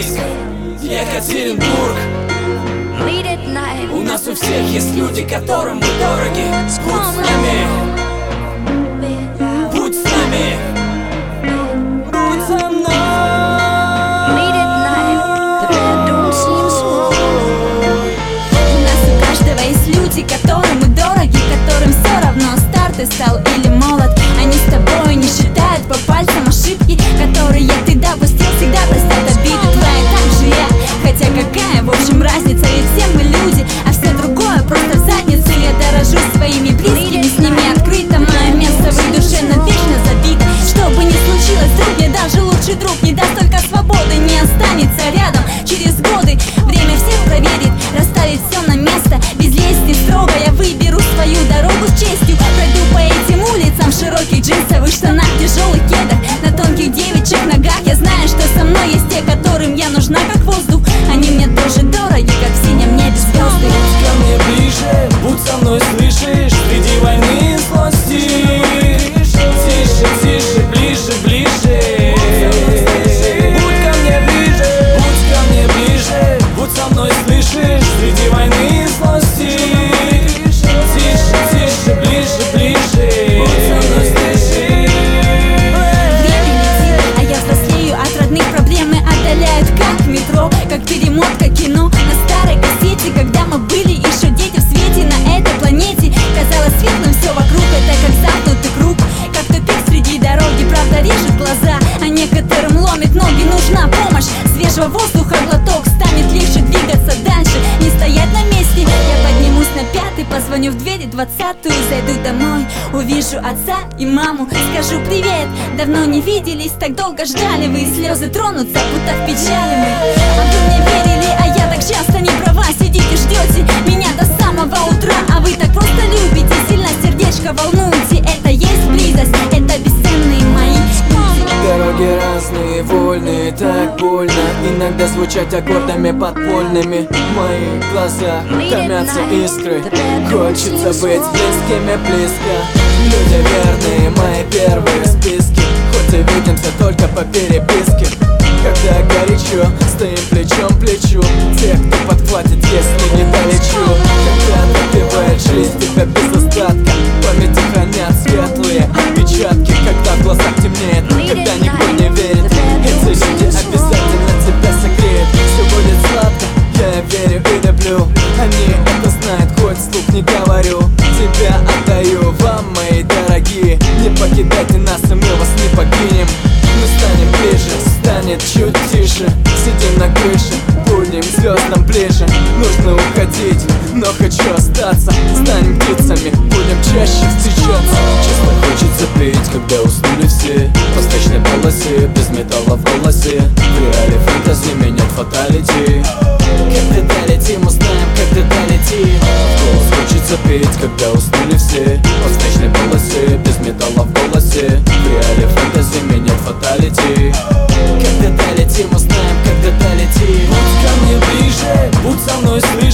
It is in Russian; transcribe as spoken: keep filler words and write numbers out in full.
Бийск, Екатеринбург. У нас у всех есть люди, которым мы дороги. Будь с нами, будь с нами, будь со мной. У нас у каждого есть люди, которым мы дороги, которым все равно, стар ты стал или молод. Они с тобой не считают по пальцам ошибки, которые ты допустил, всегда простят обиды твои, так же я. Хотя какая, в общем, разница, ведь все мы люди, а все другое просто в задницу. Я дорожу своими близкими, с ними открыто мое место в их душе навечно забито. Что бы ни случилось, друг мне даже лучший друг не даст, только свободы не останется рядом. Через годы время всех проверит, расставит все на место. Без лести строго я выберу свою дорогу с честью. Пройду по этим улицам в широких джинсовых штанах, тяжелых кедах, на тонких девичьих ногах. Я знаю, что со мной есть те, которым я нужна как воздух. Они мне тоже дороги, как в синем небе звезды. Будь ко мне ближе, будь со мной, слышишь? Среди войны злости. Тише, тише, ближе, ближе. Будь ко мне ближе, будь ко мне ближе, будь со мной, слышишь? Среди войны злости. Тише, тише, ближе, ближе. Будь со мной, слышишь? Время летит, а я взрослею от родных, проблемы отдаляют как метро, как перемотка кино на старой кассете. Когда мы были еще дети в свете на этой планете, казалось светлым все вокруг, это как замкнутый круг, как тупик среди дороги, правда режет глаза, а некоторым ломит ноги. Нужна помощь, свежего воздуха глоток, станет легче двигаться дальше, не стоять на месте. Я поднимусь на пятый, позвоню в двери двадцатую, зайду домой, увижу отца и маму, скажу привет, давно не виделись, так долго ждали вы, слезы тронутся, будто в печали мы. А вы мне верили, а я так часто не права, сидите, ждете меня до самого утра, а вы так просто любите, сильно сердечко волнуете, это есть близость, это бесценные мои люди. Дороги разные, вольные, так больно иногда звучать аккордами подпольными. В моих глазах томятся искры, хочется быть близкими близко. Люди верные, мои первые списки, хоть и видимся только по переписке. Когда горячо, стоим плечом к плечу, те, кто подхватит, если не долечу. Когда добивает жизнь тебя без остатка, в памяти хранят светлые отпечатки. Когда в глазах темнеет, когда никто не верит, эти люди обязательно тебя согреют. Все будет сладко, я верю и люблю, они это знают, хоть вслух не говорю. Тебя отдаю вам, мои дорогие, не покидайте нас, и мы вас не покинем. Мы станем ближе, станет чуть тише, сидим на крыше, будем звездам ближе. Нужно уходить, но хочу остаться, станем птицами, будем чаще встречаться. Часто хочется петь, когда уснули все, в восточной полосе, без металла в голосе. В реале фэнтези менять фаталити. Как деталити, мы знаем, как деталити. В голос хочется петь, когда уснули все, в восточной полосе, без металла в голосе. В реале фэнтези менять фаталити. Как деталити, мы знаем, как деталити. Будь ко мне ближе, будь со мной, слышишь?